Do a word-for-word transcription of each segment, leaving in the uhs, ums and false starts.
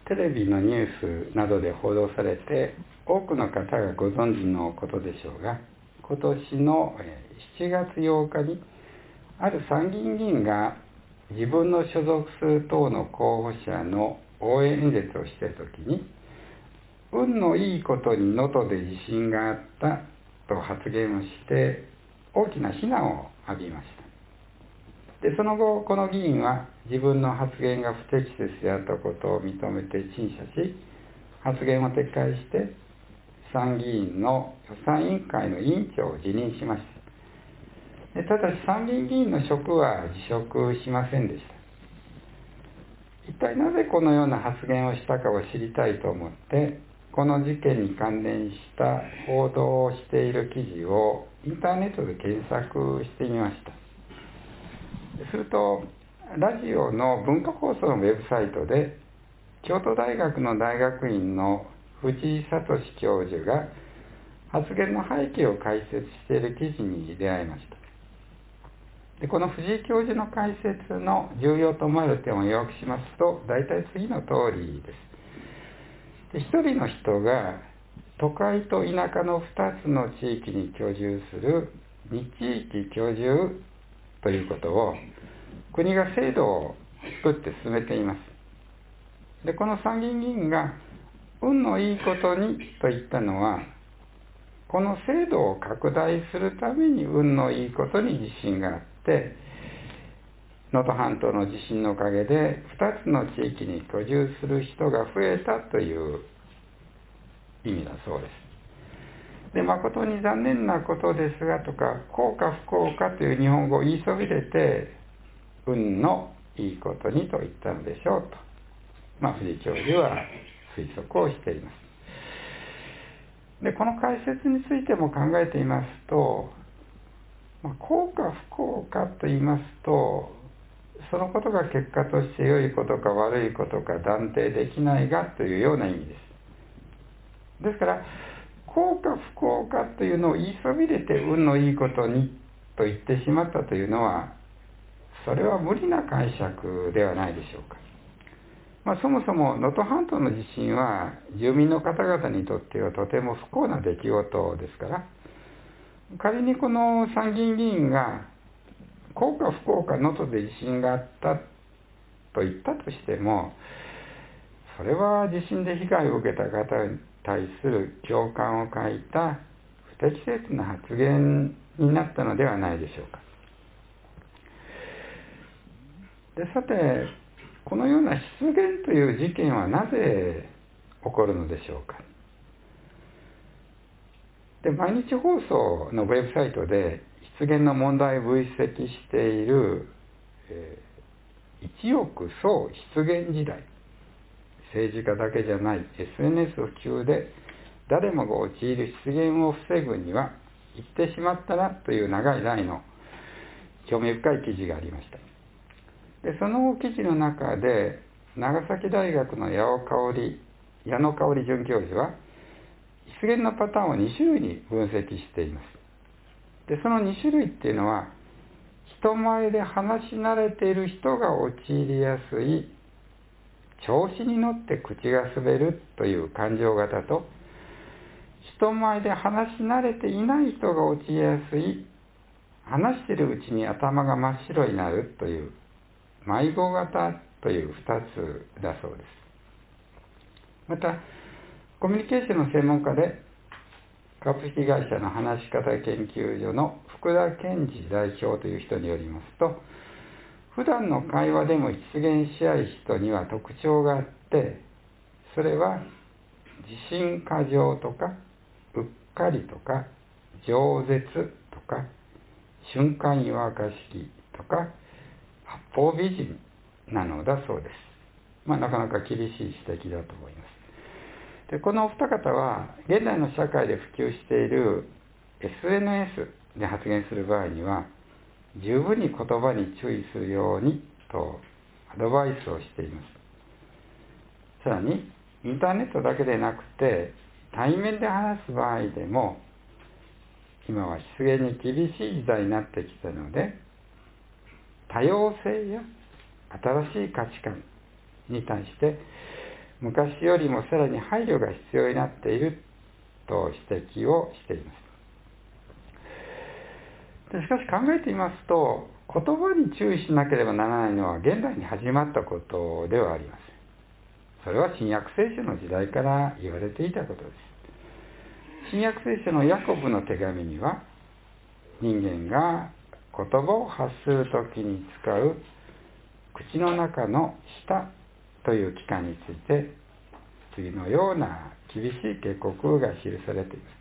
テレビのニュースなどで報道されて、多くの方がご存知のことでしょうが、今年のしちがつようかにある参議院議員が自分の所属する党の候補者の応援演説をしているときに、運のいいことに能登で地震があったと発言をして大きな非難を浴びました。でその後、この議員は自分の発言が不適切であったことを認めて陳謝し、発言を撤回して参議院の予算委員会の委員長を辞任しました。でただし参議院議員の職は辞職しませんでした。一体なぜこのような発言をしたかを知りたいと思って、この事件に関連した報道をしている記事をインターネットで検索してみました。すると、ラジオの文化放送のウェブサイトで、京都大学の大学院の藤井聡教授が発言の背景を解説している記事に出会いました。でこの藤井教授の解説の重要と思われる点を要約しますと、大体次の通りです。で一人の人が都会と田舎のふたつの地域に居住する二地域居住ということを国が制度を作って進めています。でこの参議院議員が運のいいことにと言ったのは、この制度を拡大するために運のいいことに自信があって、能登半島の地震のおかげでふたつの地域に居住する人が増えたという意味だそうです。で、誠に残念なことですがとか、幸か不幸かという日本語を言いそびれて、運のいいことにと言ったのでしょうと、まあ、藤井教授は推測をしています。で、この解説についても考えていますと、まあ、幸か不幸かと言いますと、そのことが結果として良いことか悪いことか断定できないがというような意味です。ですから、幸か不幸かというのを言いそびれて運のいいことにと言ってしまったというのは、それは無理な解釈ではないでしょうか。まあ、そもそも能登半島の地震は住民の方々にとってはとても不幸な出来事ですから、仮にこの参議院議員が幸か不幸か能登で地震があったと言ったとしても、それは地震で被害を受けた方に対する共感を欠いた不適切な発言になったのではないでしょうか。でさて、このような失言という事件はなぜ起こるのでしょうか。で毎日放送のウェブサイトで失言の問題を分析している、えー、一億総失言時代、政治家だけじゃない エスエヌエス 普及で誰もが陥る失言を防ぐには言ってしまったなという長い題の興味深い記事がありました。でその記事の中で長崎大学の矢尾香織矢野香織准教授は失言のパターンをに種類に分析しています。でそのに種類っていうのは、人前で話し慣れている人が陥りやすい調子に乗って口が滑るという感情型と、人前で話し慣れていない人が陥りやすい話しているうちに頭が真っ白になるという迷子型というふたつだそうです。またコミュニケーションの専門家で株式会社の話し方研究所の福田健二代表という人によりますと、普段の会話でも出現し合い人には特徴があって、それは自信過剰とかうっかりとか饒舌とか瞬間湯沸かしとか八方美人なのだそうです。まあ、なかなか厳しい指摘だと思います。でこのお二方は現代の社会で普及している エスエヌエス で発言する場合には十分に言葉に注意するようにとアドバイスをしています。さらにインターネットだけでなくて対面で話す場合でも今は失言に厳しい時代になってきたので、多様性や新しい価値観に対して昔よりもさらに配慮が必要になっていると指摘をしています。でしかし考えてみますと、言葉に注意しなければならないのは現代に始まったことではありません。それは新約聖書の時代から言われていたことです。新約聖書のヤコブの手紙には、人間が言葉を発するときに使う口の中の舌という器官について、次のような厳しい警告が記されています。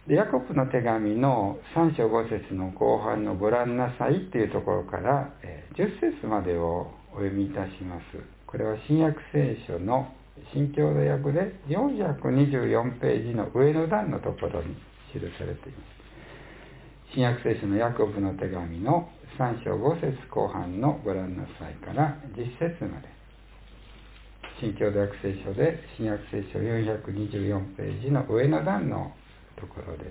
でヤコブの手紙のさん章ご節の後半のご覧なさいというところからじゅっ節までをお読みいたします。これは新約聖書の新共同訳でよんひゃくにじゅうよんページの上の段のところに記されています。新約聖書のヤコブの手紙のさん章ご節後半のご覧なさいからじゅっ節まで、新共同訳聖書で新約聖書よんひゃくにじゅうよんページの上の段のところです。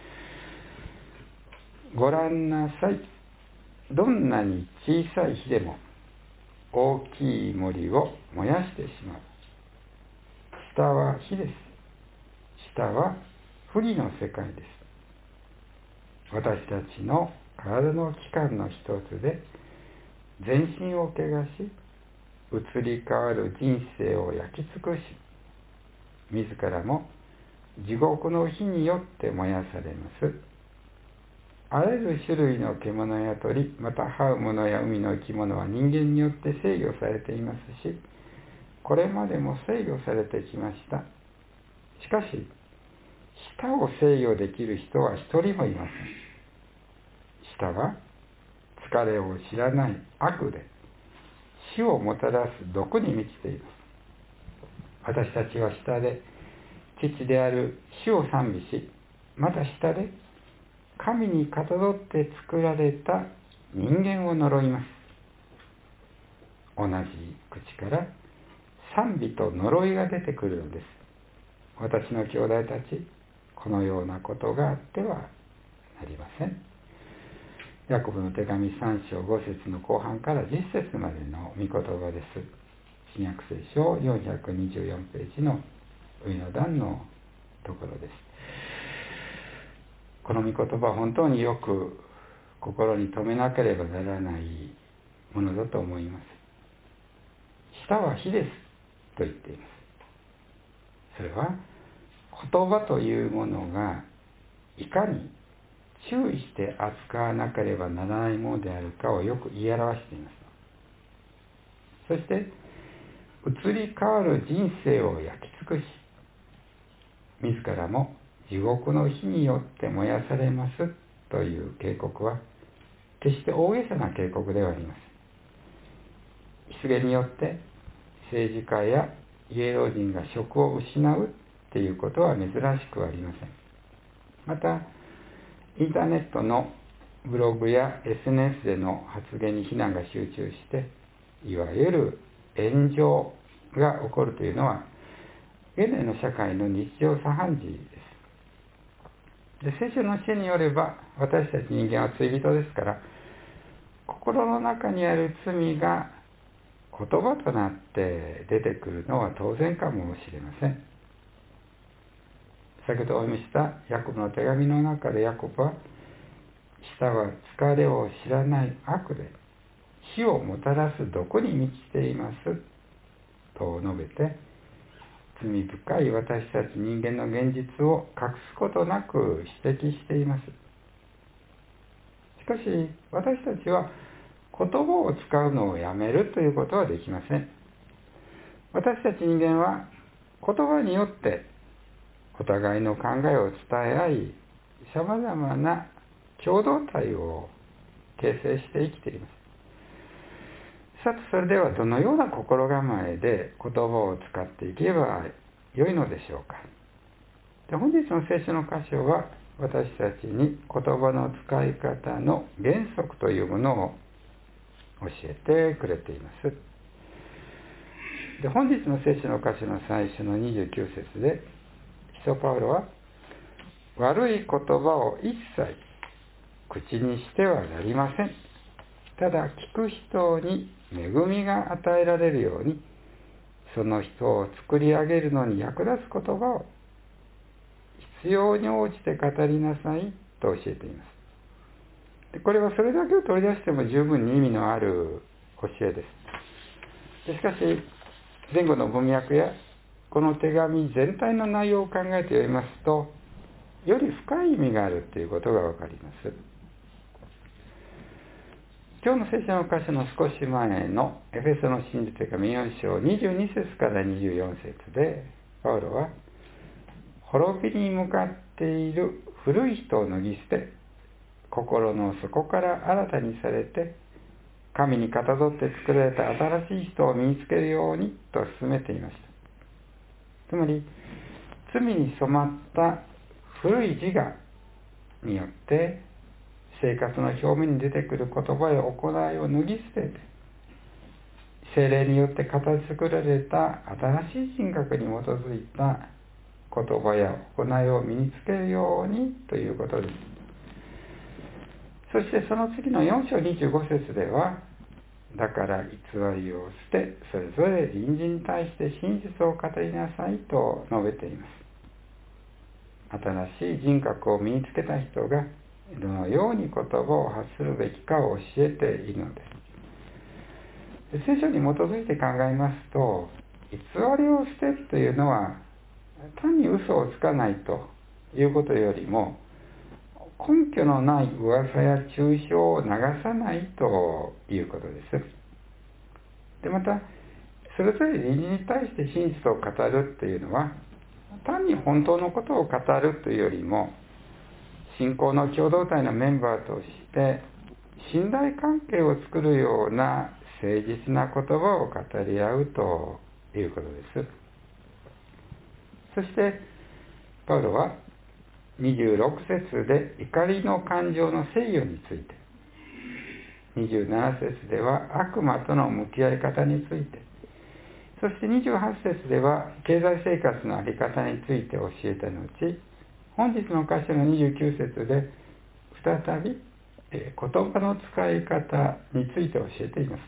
ご覧なさい。どんなに小さい火でも大きい森を燃やしてしまう。下は火です。下は不義の世界です。私たちの体の器官の一つで全身を汚し、移り変わる人生を焼き尽くし、自らも地獄の火によって燃やされます。あらゆる種類の獣や鳥、また這う者や海の生き物は人間によって制御されていますし、これまでも制御されてきました。しかし、舌を制御できる人は一人もいません。舌は疲れを知らない悪で、死をもたらす毒に満ちています。私たちは舌で父である主を賛美し、また舌で神にかたどって作られた人間を呪います。同じ口から賛美と呪いが出てくるのです。私の兄弟たち、このようなことがあってはなりません。ヤコブの手紙さん章ご節の後半からじゅっ節までの御言葉です。新約聖書よんひゃくにじゅうよんページの上の段のところです。この御言葉は本当によく心に留めなければならないものだと思います。舌は火ですと言っています。それは言葉というものがいかに注意して扱わなければならないものであるかをよく言い表しています。そして移り変わる人生を焼き尽くし、自らも地獄の火によって燃やされますという警告は決して大げさな警告ではありません。失言によって政治家や芸能人が職を失うということは珍しくありません。またインターネットのブログや エスエヌエス での発言に非難が集中して、いわゆる炎上が起こるというのは、現代の社会の日常茶飯事です。で、聖書の教えによれば、私たち人間は罪人ですから、心の中にある罪が言葉となって出てくるのは当然かもしれません。先ほどお読みしたヤコブの手紙の中でヤコブは、舌は疲れを知らない悪で死をもたらす毒に満ちていますと述べて、罪深い私たち人間の現実を隠すことなく指摘しています。しかし私たちは言葉を使うのをやめるということはできません。私たち人間は言葉によってお互いの考えを伝え合い、さまざまな共同体を形成して生きています。さて、それではどのような心構えで言葉を使っていけばよいのでしょうか。で、本日の聖書の箇所は私たちに言葉の使い方の原則というものを教えてくれています。で、本日の聖書の箇所の最初のにじゅうきゅう節で、使徒パウロは、悪い言葉を一切口にしてはなりません。ただ聞く人に恵みが与えられるように、 その人を作り上げるのに役立つ言葉を必要に応じて語りなさいと教えています。でこれはそれだけを取り出しても十分に意味のある教えです。でしかし前後の文脈やこの手紙全体の内容を考えて読みますと、より深い意味があるということがわかります。今日の聖書の箇所の少し前のエフェソの信じ手紙よん章にじゅうに節からにじゅうよん節で、パウロは滅びに向かっている古い人を脱ぎ捨て、心の底から新たにされて、神にかたどって作られた新しい人を身につけるようにと進めていました。つまり、罪に染まった古い自我によって生活の表面に出てくる言葉や行いを脱ぎ捨てて、聖霊によって形作られた新しい人格に基づいた言葉や行いを身につけるようにということです。そしてその次のよん章にじゅうご節では、だから偽りを捨て、それぞれ隣人に対して真実を語りなさいと述べています。新しい人格を身につけた人がどのように言葉を発するべきかを教えているのです。聖書に基づいて考えますと、偽りを捨てというのは単に嘘をつかないということよりも、根拠のない噂や中傷を流さないということです。でまた、それぞれ隣人に対して真実を語るというのは、単に本当のことを語るというよりも、信仰の共同体のメンバーとして信頼関係を作るような誠実な言葉を語り合うということです。そしてパウロはにじゅうろく節で怒りの感情の制御について、にじゅうなな節では悪魔との向き合い方について、そしてにじゅうはち節では経済生活の在り方について教えた後、本日の箇所のにじゅうきゅう節で再び言葉の使い方について教えています。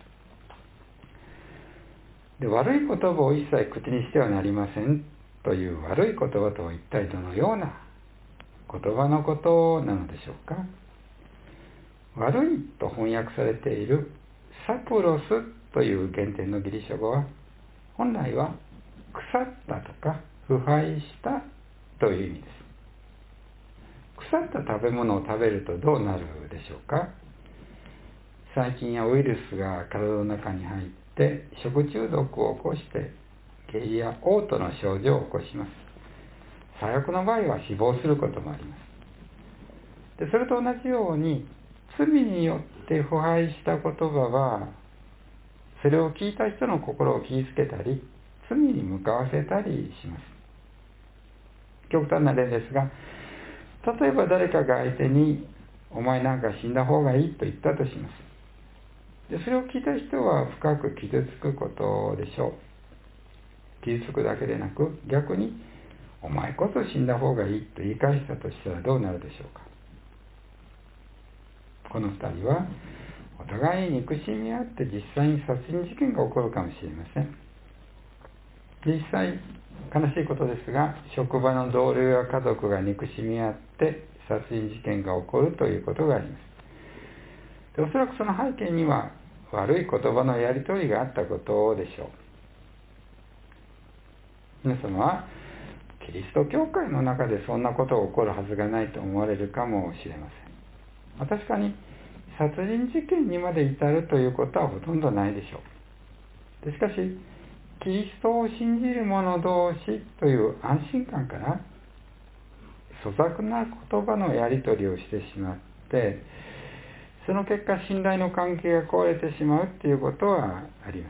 で悪い言葉を一切口にしてはなりませんという悪い言葉とは一体どのような言葉のことなのでしょうか。悪いと翻訳されているサプロスという原点のギリシャ語は、本来は腐ったとか腐敗したという意味です。腐った食べ物を食べるとどうなるでしょうか。細菌やウイルスが体の中に入って食中毒を起こして下痢や嘔吐の症状を起こします。最悪の場合は死亡することもあります。でそれと同じように、罪によって腐敗した言葉はそれを聞いた人の心を傷つけたり、罪に向かわせたりします。極端な例ですが、例えば誰かが相手にお前なんか死んだ方がいいと言ったとします。でそれを聞いた人は深く傷つくことでしょう。傷つくだけでなく、逆にお前こそ死んだ方がいいと言い返したとしたらどうなるでしょうか。この二人はお互いに憎しみ合って実際に殺人事件が起こるかもしれません。実際悲しいことですが、職場の同僚や家族が憎しみ合って殺人事件が起こるということがあります。でおそらくその背景には悪い言葉のやり取りがあったことでしょう。皆様はキリスト教会の中でそんなことが起こるはずがないと思われるかもしれません。確かに殺人事件にまで至るということはほとんどないでしょう。でしかしキリストを信じる者同士という安心感から粗雑な言葉のやり取りをしてしまって、その結果信頼の関係が壊れてしまうということはあります。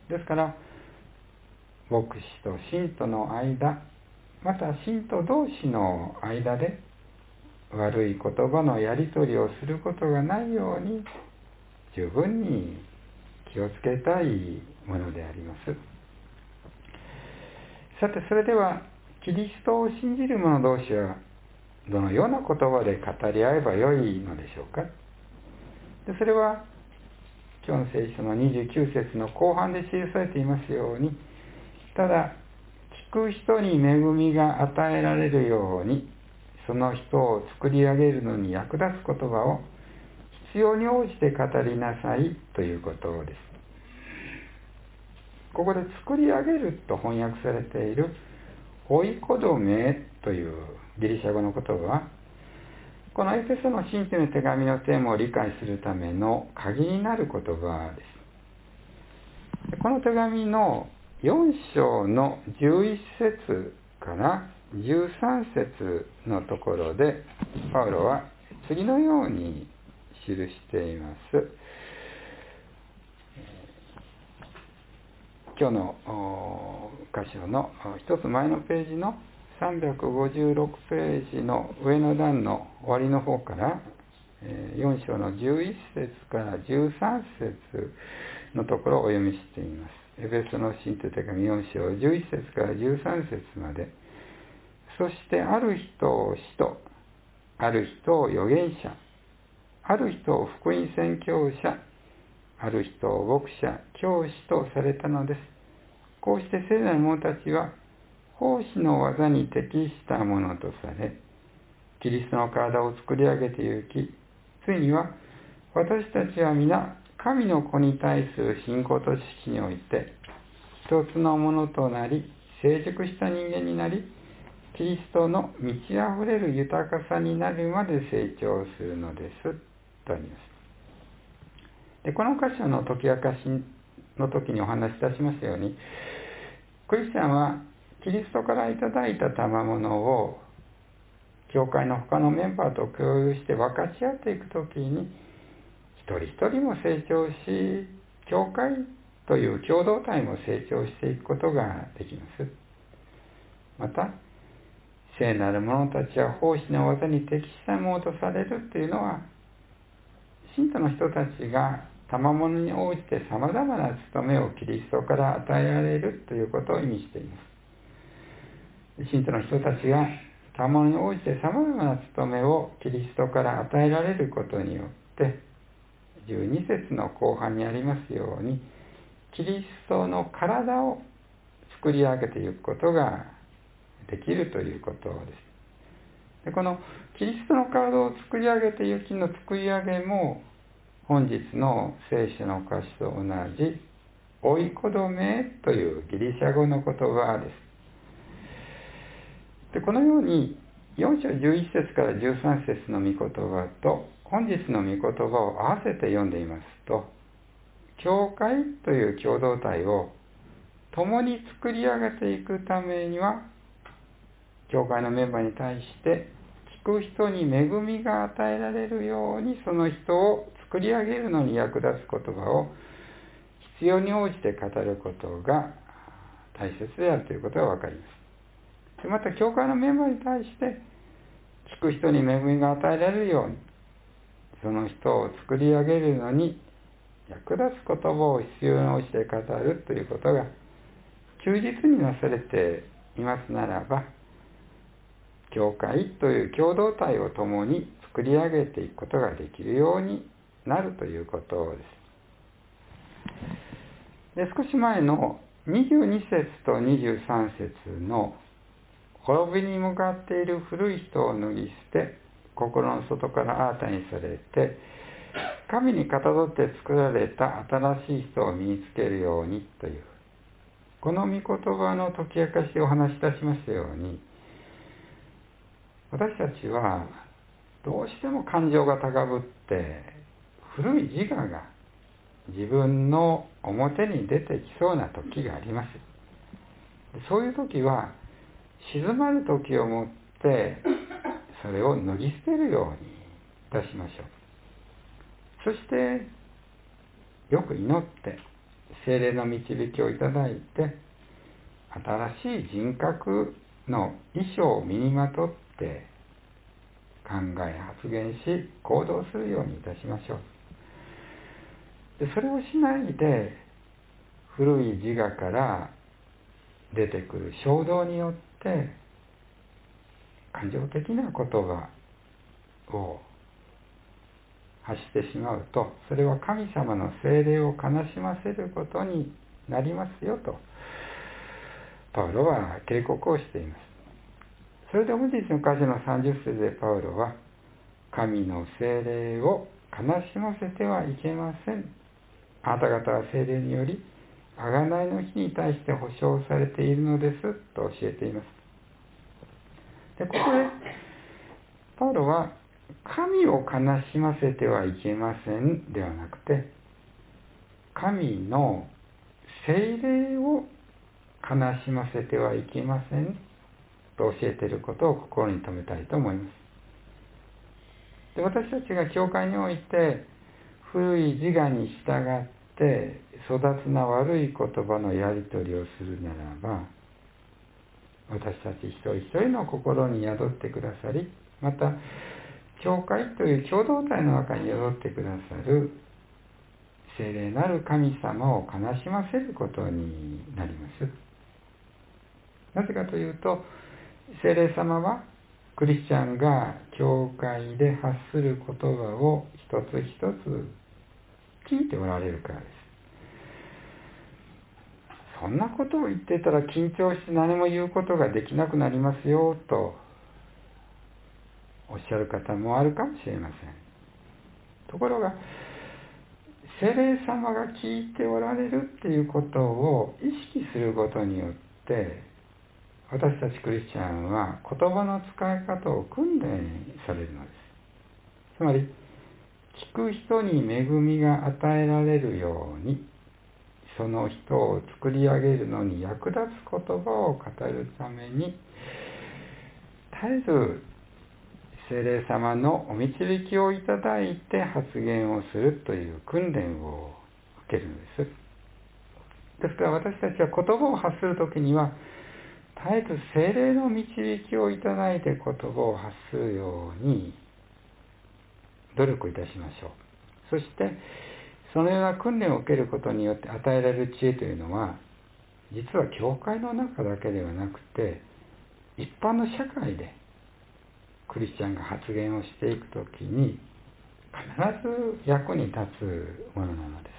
ですから牧師と信徒の間、また信徒同士の間で悪い言葉のやり取りをすることがないように十分に気をつけたいものであります。さて、それではキリストを信じる者同士はどのような言葉で語り合えばよいのでしょうか。でそれは今日の聖書のにじゅうきゅう節の後半で記されていますように、 ただ、聞く人に恵みが与えられるように、その人を作り上げるのに役立つ言葉を必要に応じて語りなさいということです。ここで作り上げると翻訳されているオイコドメというギリシャ語の言葉は、このエペソの信徒の手紙のテーマを理解するための鍵になる言葉です。この手紙のよん章のじゅういち節からじゅうさん節のところで、パウロは次のように記しています。今日の箇所の一つ前のページのさんびゃくごじゅうろくページの上の段の終わりの方からよん章のじゅういち節からじゅうさん節のところをお読みしています。エペソの信徒手紙よん章じゅういち節からじゅうさん節まで。そしてある人を使徒、ある人を預言者、ある人を福音宣教者、ある人を牧者、教師とされたのです。こうして聖なる者たちは奉仕の技に適したものとされ、キリストの体を作り上げてゆき、ついには私たちは皆神の子に対する信仰と知識において一つのものとなり、成熟した人間になり、キリストの満ち溢れる豊かさになるまで成長するのですとあります。でこの箇所の解き明かしの時にお話しいたしましたように、クリスチャンはキリストからいただいた賜物を教会の他のメンバーと共有して分かち合っていくときに、一人一人も成長し、教会という共同体も成長していくことができます。また、聖なる者たちは奉仕の技に適したものとされるというのは、信徒の人たちが賜物に応じて様々な務めをキリストから与えられるということを意味しています。信徒の人たちが賜物に応じて様々な務めをキリストから与えられることによって、じゅうに節の後半にありますように、キリストの体を作り上げていくことができるということです。でこのキリストの体を作り上げていきの作り上げも、本日の聖書の歌詞と同じオイコドメというギリシャ語の言葉です。でこのようによん章じゅういち節からじゅうさん節の御言葉と本日の御言葉を合わせて読んでいますと、教会という共同体を共に作り上げていくためには、教会のメンバーに対して聞く人に恵みが与えられるように、その人を作り上げるのに役立つ言葉を必要に応じて語ることが大切であるということが分かります。また、教会のメンバーに対して聞く人に恵みが与えられるように、その人を作り上げるのに役立つ言葉を必要に応じて語るということが忠実になされていますならば、教会という共同体を共に作り上げていくことができるようになるということです。で少し前のにじゅうに節とにじゅうさん節の滅びに向かっている古い人を脱ぎ捨て、心の外から新たにされて、神にかたどって作られた新しい人を身につけるようにという、この御言葉の解き明かしをお話しいたしましたように、私たちはどうしても感情が高ぶって古い自我が自分の表に出てきそうな時があります。そういう時は静まる時をもってそれを脱ぎ捨てるようにいたしましょう。そしてよく祈って聖霊の導きをいただいて、新しい人格の衣装を身にまとって考え発言し行動するようにいたしましょう。でそれをしないで古い自我から出てくる衝動によって感情的な言葉を発してしまうと、それは神様の聖霊を悲しませることになりますよとパウロは警告をしています。それで本日の箇所のさんじゅっ節でパウロは、神の聖霊を悲しませてはいけません。あなた方は聖霊により、贖いの日に対して保証されているのですと教えています。で、ここで、パウロは、神を悲しませてはいけませんではなくて、神の聖霊を悲しませてはいけませんと教えていることを心に留めたいと思います。で、私たちが教会において古い自我に従って粗雑な悪い言葉のやり取りをするならば、私たち一人一人の心に宿ってくださり、また教会という共同体の中に宿ってくださる聖霊なる神様を悲しませることになります。なぜかというと、聖霊様はクリスチャンが教会で発する言葉を一つ一つ聞いておられるからです。そんなことを言っていたら緊張して何も言うことができなくなりますよとおっしゃる方もあるかもしれません。ところが、聖霊様が聞いておられるっていうことを意識することによって、私たちクリスチャンは言葉の使い方を訓練されるのです。つまり、聞く人に恵みが与えられるように、その人を作り上げるのに役立つ言葉を語るために、絶えず聖霊様のお導きをいただいて発言をするという訓練を受けるのです。ですから私たちは言葉を発するときには、絶えず聖霊の導きをいただいて言葉を発するように努力いたしましょう。そして、そのような訓練を受けることによって与えられる知恵というのは、実は教会の中だけではなくて、一般の社会でクリスチャンが発言をしていくときに、必ず役に立つものなのです。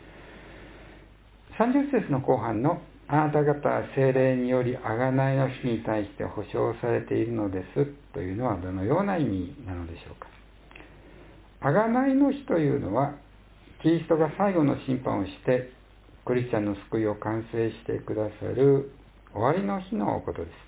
さんじゅっ節の後半の、あなた方は聖霊により贖いの日に対して保証されているのですというのはどのような意味なのでしょうか。贖いの日というのは、キリストが最後の審判をして、クリスチャンの救いを完成してくださる終わりの日のことです。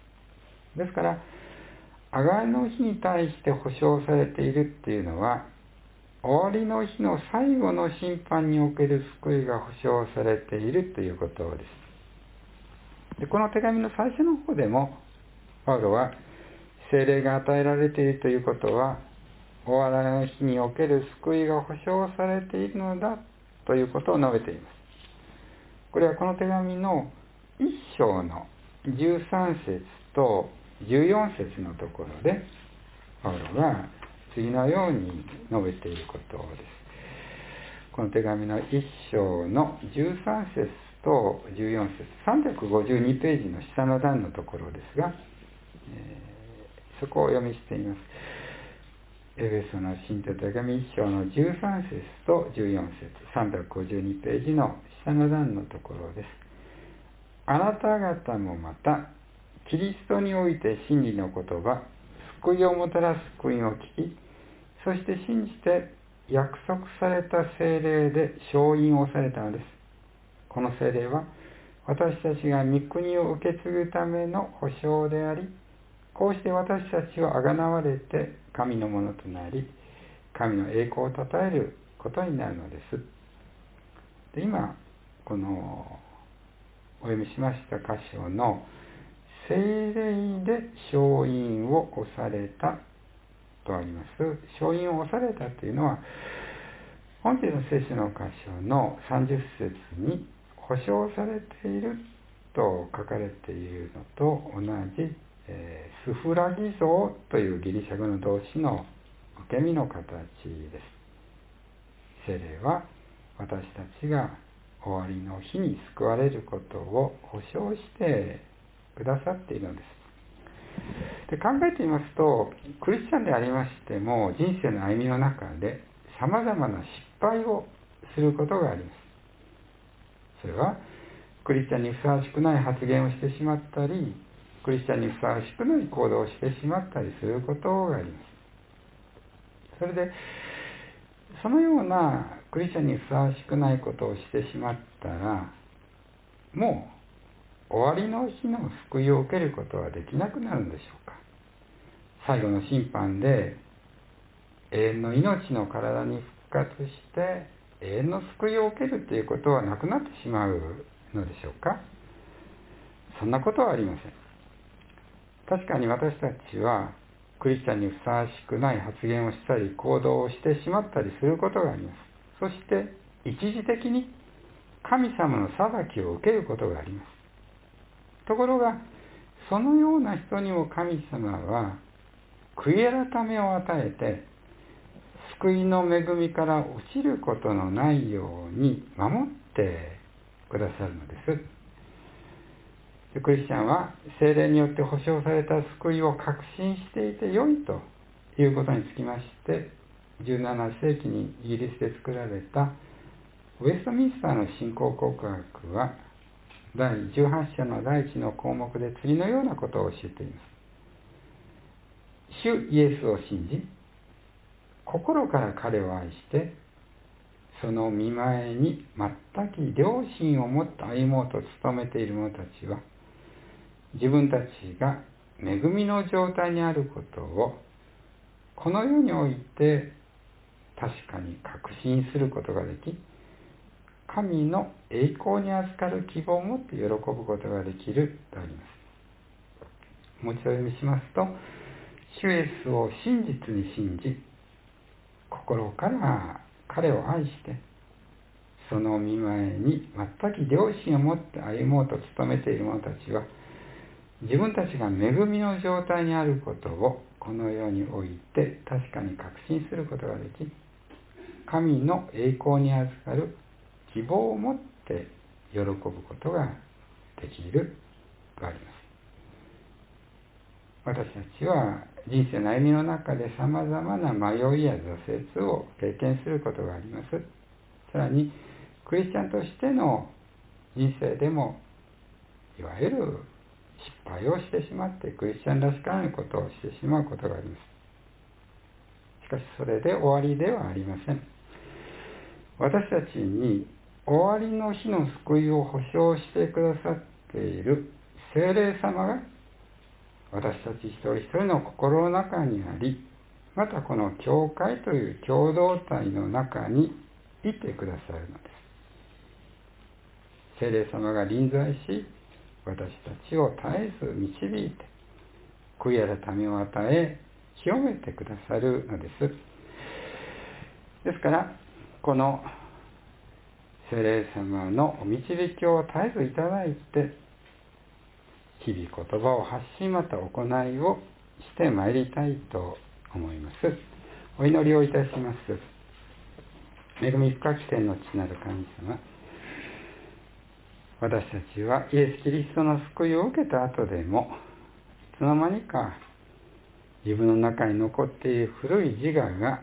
ですから、贖いの日に対して保証されているっていうのは、終わりの日の最後の審判における救いが保証されているということです。で、この手紙の最初の方でも、パウロは、聖霊が与えられているということは、終わりの日における救いが保証されているのだということを述べています。これはこの手紙の一章のじゅうさん節とじゅうよん節のところで、パウロが次のように述べていることです。この手紙の一章のじゅうさん節とじゅうよん節、さんびゃくごじゅうにページの下の段のところですが、えー、そこをお読みしています。エフェソの信徒手紙一章のじゅうさん節とじゅうよん節、さんびゃくごじゅうにページの下の段のところです。あなた方もまた、キリストにおいて真理の言葉、救いをもたらす福音を聞き、そして信じて約束された聖霊で承認をされたのです。この聖霊は、私たちが御国を受け継ぐための保証であり、こうして私たちはあがなわれて神のものとなり、神の栄光をたたえることになるのです。で、今、このお読みしました箇所の聖霊で承認を押されたとあります。承認を押されたというのは、本日の聖書の箇所のさんじゅっ節に保証されていると書かれているのと同じ、えー、スフラギゾーというギリシャ語の動詞の受け身の形です。聖霊は私たちが終わりの日に救われることを保証してくださっているのです。で、考えてみますと、クリスチャンでありましても、人生の歩みの中で様々な失敗をすることがあります。それは、 クリスチャンにふさわしくない発言をしてしまったり、クリスチャンにふさわしくない行動をしてしまったりすることがあります。それでそのようなクリスチャンにふさわしくないことをしてしまったら、もう終わりの日の救いを受けることはできなくなるんでしょうか。最後の審判で永遠の命の体に復活して永遠の救いを受けるということはなくなってしまうのでしょうか。そんなことはありません。確かに私たちはクリスチャンにふさわしくない発言をしたり行動をしてしまったりすることがあります。そして一時的に神様の裁きを受けることがあります。ところがそのような人にも神様は悔い改めを与えて、救いの恵みから落ちることのないように守ってくださるのです。クリスチャンは聖霊によって保証された救いを確信していて良いということにつきまして、じゅうななせいきにイギリスで作られたウェストミンスターの信仰告白はだいじゅうはち章のだいいちの項目で次のようなことを教えています。主イエスを信じ、心から彼を愛して、その御前に全き良心を持って歩もうと努めている者たちは、自分たちが恵みの状態にあることをこの世において確かに確信することができ、神の栄光に預かる希望を持って喜ぶことができるとあります。もう一度お読みしますと、主イエスを真実に信じ、心から彼を愛して、その御前に全き良心を持って歩もうと努めている者たちは、自分たちが恵みの状態にあることをこの世において確かに確信することができ、神の栄光に預かる希望を持って喜ぶことができるとあります。私たちは人生の歩みの中でさまざまな迷いや挫折を経験することがあります。さらにクリスチャンとしての人生でもいわゆる失敗をしてしまってクリスチャンらしからぬことをしてしまうことがあります。しかしそれで終わりではありません。私たちに終わりの日の救いを保証してくださっている聖霊様が私たち一人一人の心の中にあり、またこの教会という共同体の中にいてくださるのです。聖霊様が臨在し、私たちを絶えず導いて、悔い改めを与え、清めてくださるのです。ですから、この聖霊様のお導きを絶えずいただいて、日々言葉を発し、また行いをしてまいりたいと思います。お祈りをいたします。恵み深き天の父なる神様、私たちはイエス・キリストの救いを受けた後でも、いつの間にか自分の中に残っている古い自我が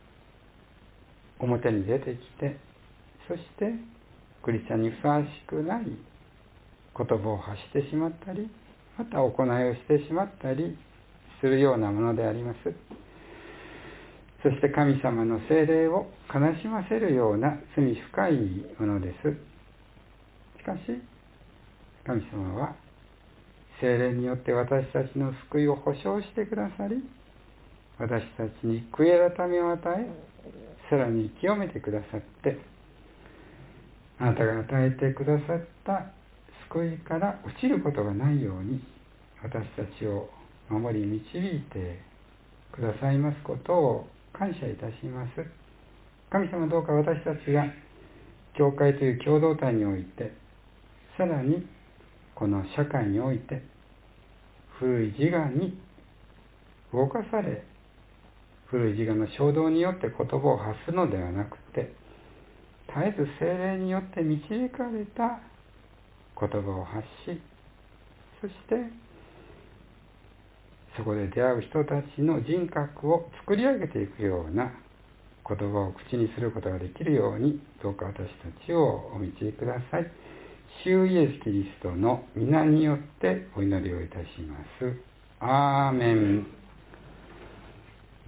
表に出てきて、そしてクリスチャンにふさわしくない言葉を発してしまったり、また行いをしてしまったりするようなものであります。そして神様の聖霊を悲しませるような罪深いものです。しかし神様は聖霊によって私たちの救いを保証してくださり、私たちに悔い改めを与え、さらに清めてくださって、あなたが与えてくださった救いから落ちることがないように、私たちを守り導いてくださいますことを感謝いたします。神様、どうか私たちが教会という共同体において、さらにこの社会において古い自我に動かされ、古い自我の衝動によって言葉を発すのではなくて、絶えず聖霊によって導かれた言葉を発し、そしてそこで出会う人たちの人格を作り上げていくような言葉を口にすることができるように、どうか私たちをお導きください。 主イエス・キリストの皆によってお祈りをいたします。アーメン。